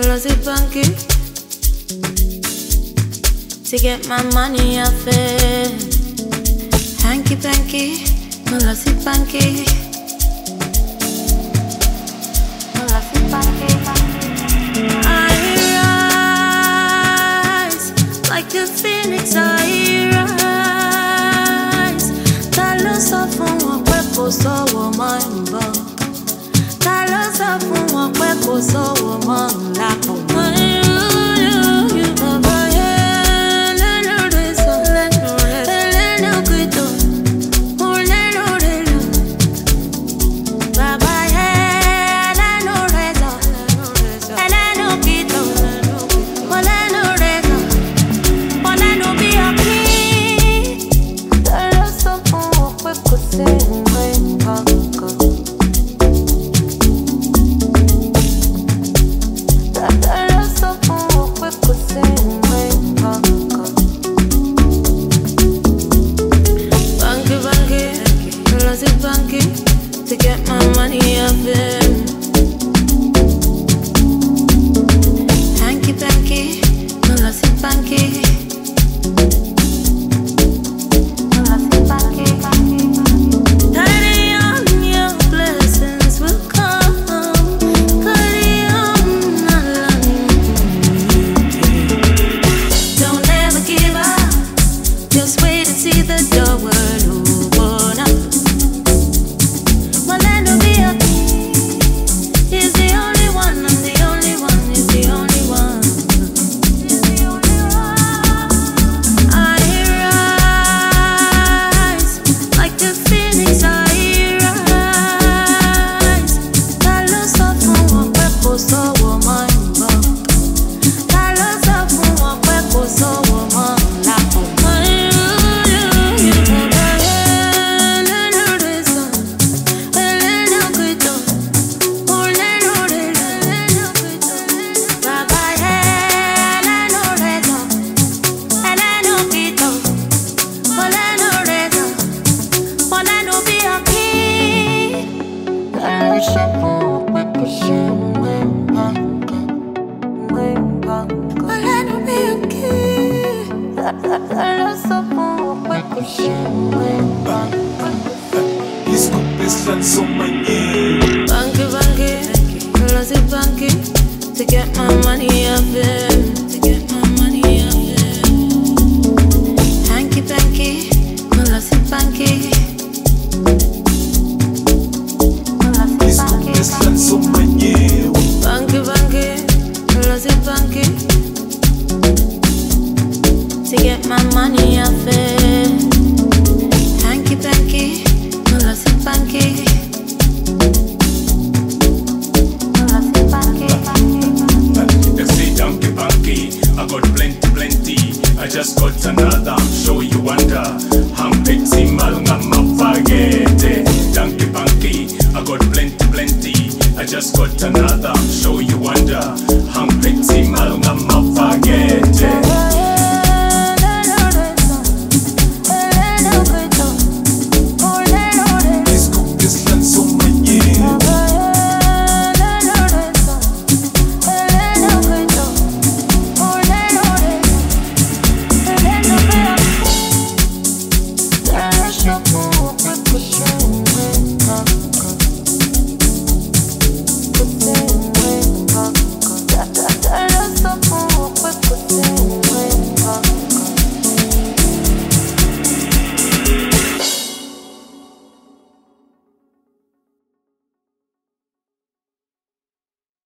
Lousy banky. To get my money off it. Hanky panky, lousy banky. Lousy banky. I rise like the phoenix. I rise. Ta ló sọ fún wọn pé kò sówó mọ́ níbọ̀? Ta ló sọ fún wọn pé kò sówó mọ́ lápò? To get my money off him. Hanky panky, lousy banky. Lousy banky. Daddy, on your blessings will come. Don't ever give up. Just wait and see the door will open up. Banky, banky, lousy banky. To get my money off him. To get my money off him. Hanky panky, lousy banky. Banky, banky, lousy banky. To get my money off it. Hanky panky, lousy banky. They say donkey banky, I got plenty. I just got another, I'm sure you wonder. Hampeti malunga mafagete. Donkey banky, I got plenty. I just got another, I'm sure you wonder. Hampeti malunga mafagete.